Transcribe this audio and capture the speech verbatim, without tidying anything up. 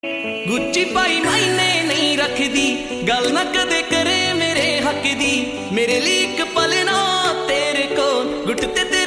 Gucci पाई मायने नहीं रखदी, गल ना कदे करे मेरे हक दी। मेरे लिए एक पल ना तेरे को गुट ते